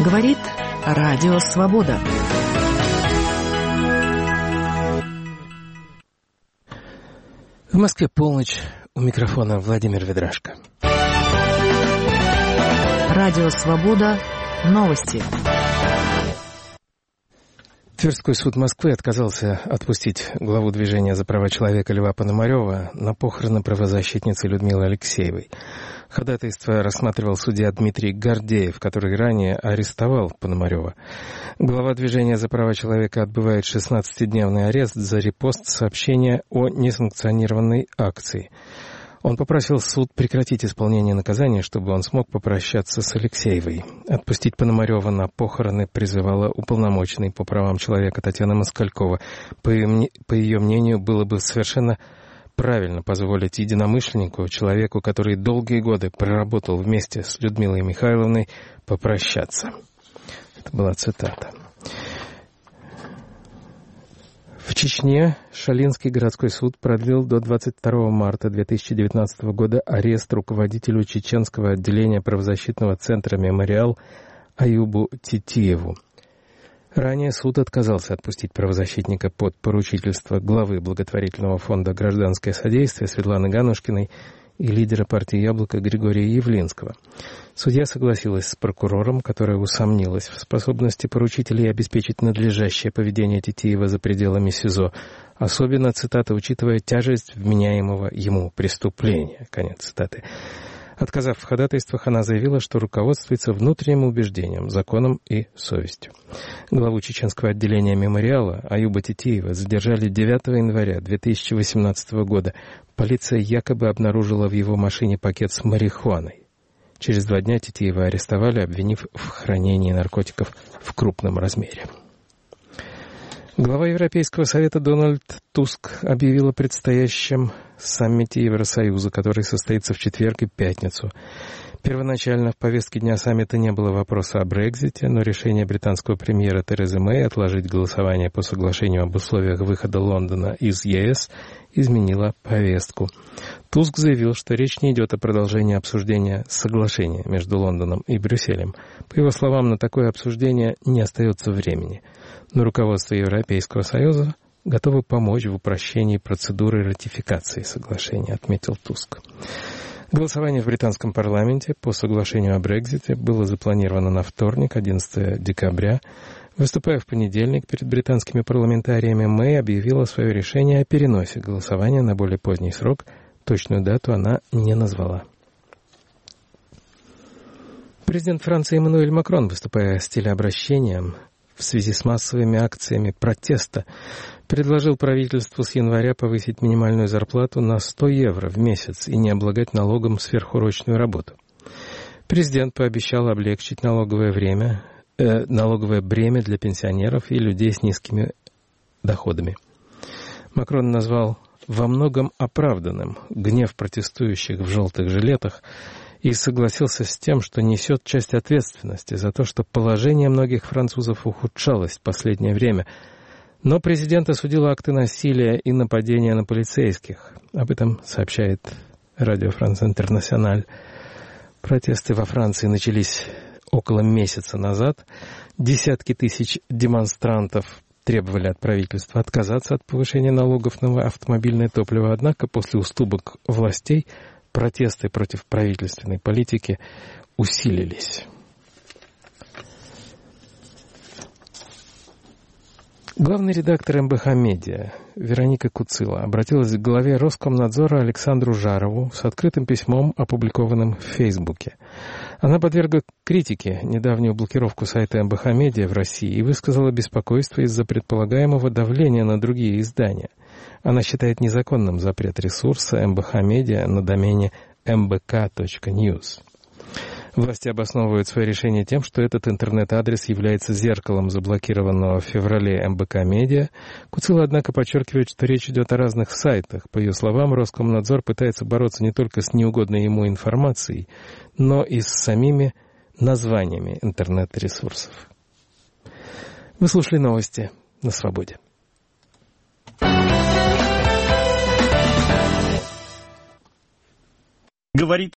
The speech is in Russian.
Говорит Радио Свобода. В Москве полночь. У микрофона Владимир Ведрашко. Радио Свобода. Новости. Тверской суд Москвы отказался отпустить главу движения за права человека Льва Пономарева на похороны правозащитницы Людмилы Алексеевой. Ходатайство рассматривал судья Дмитрий Гордеев, который ранее арестовал Пономарева. Глава движения за права человека отбывает 16-дневный арест за репост сообщения о несанкционированной акции. Он попросил суд прекратить исполнение наказания, чтобы он смог попрощаться с Алексеевой. Отпустить Пономарева на похороны призывала уполномоченный по правам человека Татьяна Москалькова. По ее мнению, было бы совершенно правильно позволить единомышленнику, человеку, который долгие годы проработал вместе с Людмилой Михайловной, попрощаться. Это была цитата. В Чечне Шалинский городской суд продлил до 22 марта 2019 года арест руководителю чеченского отделения правозащитного центра «Мемориал» Аюбу Титиеву. Ранее суд отказался отпустить правозащитника под поручительство главы благотворительного фонда «Гражданское содействие» Светланы Ганушкиной и лидера партии «Яблоко» Григория Явлинского. Судья согласилась с прокурором, которая усомнилась в способности поручителей обеспечить надлежащее поведение Титиева за пределами СИЗО, особенно, цитата, учитывая тяжесть вменяемого ему преступления. Конец цитаты. Отказав в ходатайствах, она заявила, что руководствуется внутренним убеждением, законом и совестью. Главу чеченского отделения «Мемориала» Аюба Титиева задержали 9 января 2018 года. Полиция якобы обнаружила в его машине пакет с марихуаной. Через 2 дня Титиева арестовали, обвинив в хранении наркотиков в крупном размере. Глава Европейского совета Дональд Туск объявил о предстоящем саммите Евросоюза, который состоится в четверг и пятницу. Первоначально в повестке дня саммита не было вопроса о Брексите, но решение британского премьера Терезы Мэй отложить голосование по соглашению об условиях выхода Лондона из ЕС изменило повестку. Туск заявил, что речь не идет о продолжении обсуждения соглашения между Лондоном и Брюсселем. По его словам, на такое обсуждение не остается времени. Но руководство Европейского Союза готово помочь в упрощении процедуры ратификации соглашения, отметил Туск. Голосование в британском парламенте по соглашению о Брексите было запланировано на вторник, 11 декабря. Выступая в понедельник перед британскими парламентариями, Мэй объявила свое решение о переносе голосования на более поздний срок. Точную дату она не назвала. Президент Франции Эммануэль Макрон, выступая с телеобращением в связи с массовыми акциями протеста, предложил правительству с января повысить минимальную зарплату на 100 евро в месяц и не облагать налогом сверхурочную работу. Президент пообещал облегчить налоговое бремя для пенсионеров и людей с низкими доходами. Макрон назвал во многом оправданным гнев протестующих в желтых жилетах и согласился с тем, что несет часть ответственности за то, что положение многих французов ухудшалось в последнее время. Но президент осудил акты насилия и нападения на полицейских. Об этом сообщает Радио Франс Интернациональ. Протесты во Франции начались около месяца назад. Десятки тысяч демонстрантов требовали от правительства отказаться от повышения налогов на автомобильное топливо. Однако после уступок властей протесты против правительственной политики усилились. Главный редактор МБХ «Медиа» Вероника Куцила обратилась к главе Роскомнадзора Александру Жарову с открытым письмом, опубликованным в Фейсбуке. Она подвергла критике недавнюю блокировку сайта МБХ «Медиа» в России и высказала беспокойство из-за предполагаемого давления на другие издания. Она считает незаконным запрет ресурса МБХ «Медиа» на домене mbk.news. Власти обосновывают свое решение тем, что этот интернет-адрес является зеркалом заблокированного в феврале МБК «Медиа». Куцила, однако, подчеркивает, что речь идет о разных сайтах. По ее словам, Роскомнадзор пытается бороться не только с неугодной ему информацией, но и с самими названиями интернет-ресурсов. Вы слушали новости на Свободе. Говорит